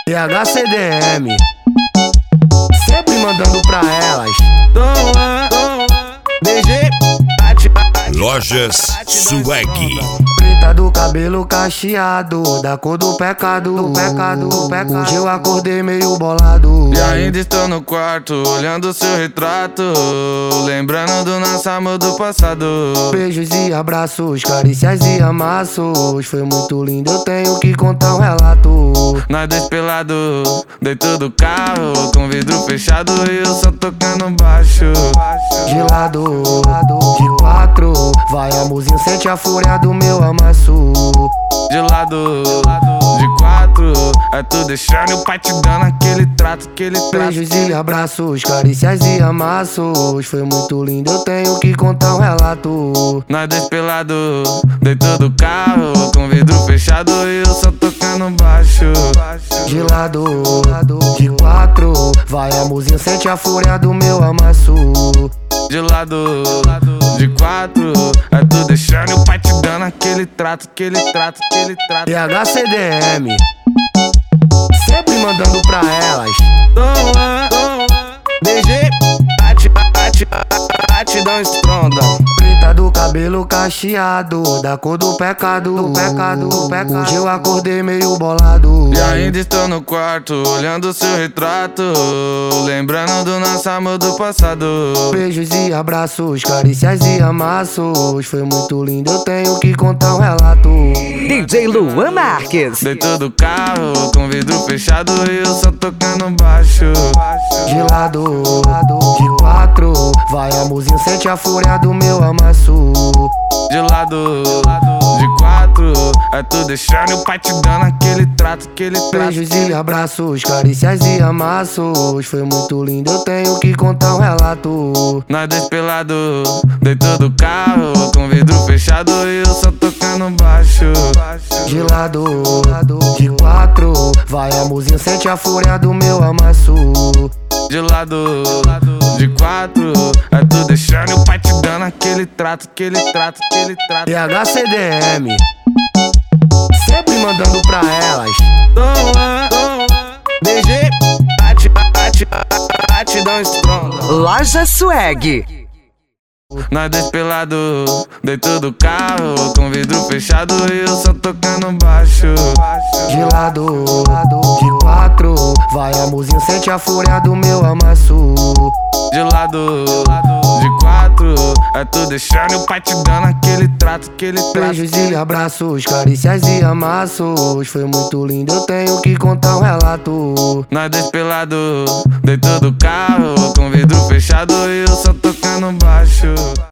THCDM, sempre mandando pra elas. BG, Lojas Swag. preta do cabelo cacheado, da cor do pecado, Hoje eu acordei meio bolado. E ainda estou no quarto, olhando seu retrato, lembrando do nosso amor do passado. Beijos e abraços, carícias e amassos, foi muito lindo, eu tenho que contar um relato. Nós dois pelado, dentro do carro, com vidro fechado e eu só tocando baixo. De lado, de quatro, vai amorzinho, sente a fúria do meu amasso. De lado, de quatro, é tu deixando e o pai te dando aquele trato, Beijos e abraços, carícias e amassos, foi muito lindo, eu tenho que contar um relato. Nós dois pelado, dentro do carro, com vidro fechado e eu só tocando baixo. De lado, de quatro, vai amorzinho, sente a fúria do meu amasso. De lado, de quatro, é tu deixando e o pai te dando aquele trato, THCDM, sempre mandando pra elas. BG, batidão estronda. Preta do cabelo cacheado, da cor do pecado, Hoje eu acordei meio bolado. E ainda estou no quarto, olhando seu retrato, lembrando do nosso amor do passado. Beijos e abraços, carícias e amassos, foi muito lindo, eu tenho que contar um relato. DJ Luan Marques. Dentro do carro, com vidro fechado e eu só tocando baixo. De lado, de quatro, vai amorzinho, sente a fúria do meu amasso. De lado, de quatro, é tu deixando e o pai te dando aquele trato, Beijos e abraços, carícias e amassos, foi muito lindo, eu tenho que contar um relato. Nós dois pelado, dentro do carro, com vidro fechado e eu só tocando baixo. De lado, de quatro, vai amorzinho, sente a fúria do meu amasso. De lado, de quatro, é tu deixando e o pai te dando aquele trato, THCDM, sempre mandando pra elas. BG, batidão estronda. Loja Swag. Nós dois pelado, dentro do carro, com vidro fechado e eu só tocando baixo. De lado, de quatro, vai amorzinho, sente a fúria do meu amasso. De lado, de quatro, é tu deixando e o pai te dando aquele trato, Beijos e abraços, carícias e amassos, foi muito lindo, eu tenho que contar um relato. Nós dois pelado, dentro do carro, com vidro fechado e eu só tocando baixo.